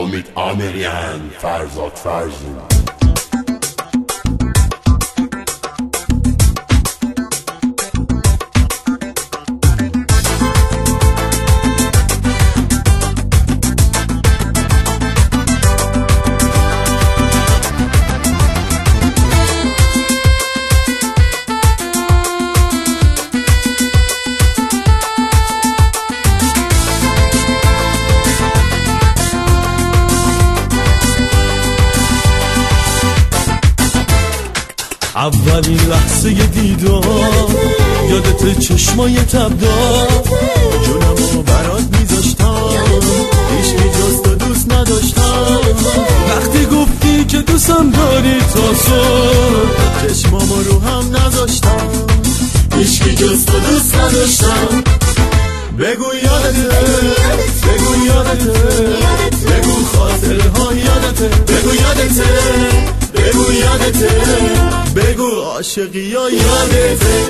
امید آمریان، فرزاد فرزین. اولین لحظه دیدار یادت چشمای تبدار جونمو برات میذاشتم هیچکی جز تو دوست نداشتم وقتی گفتی که دوستم داری تا صبح چشمامو رو هم نذاشتم هیچکی جز تو دوست نداشتم بگو یادته بگو یادته بگو خاطرها یادته بگو یادته بگو یادته بگو عاشقی یا یادته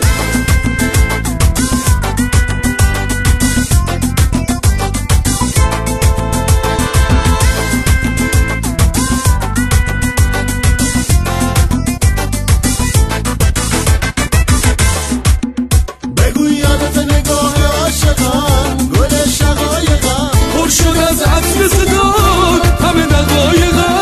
بگو یادته نگاه عاشقم گل شقایقم پر شد از عطر صدات همه دقایقم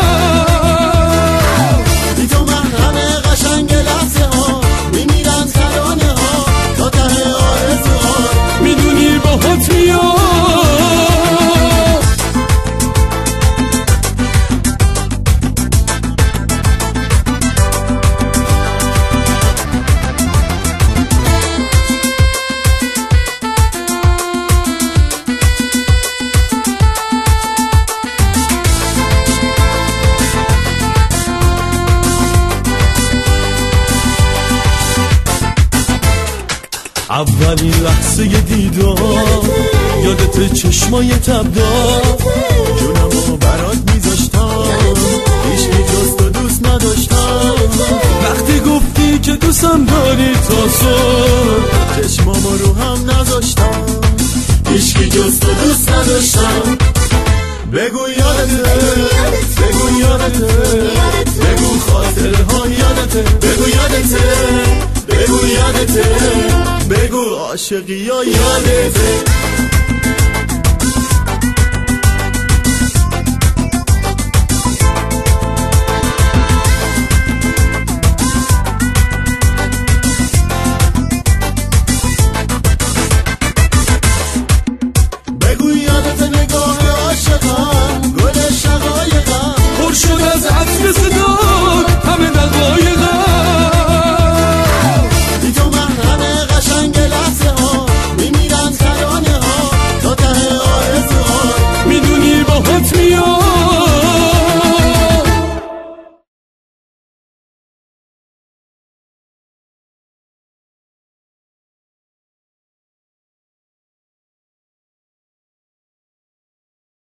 اولین لحظه دیدار یادت چشمای تبدار جونمو برات میذاشتم هیچکی جز تو دوست نداشتم وقتی گفتی که دوستم داری تا صبح چشمامو رو هم نذاشتم هیچکی جز تو دوست نداشتم بگو یادته بگو یادته بگو خاطرها یادته بگو یادته بگو یادته بگو عاشقی یا یادته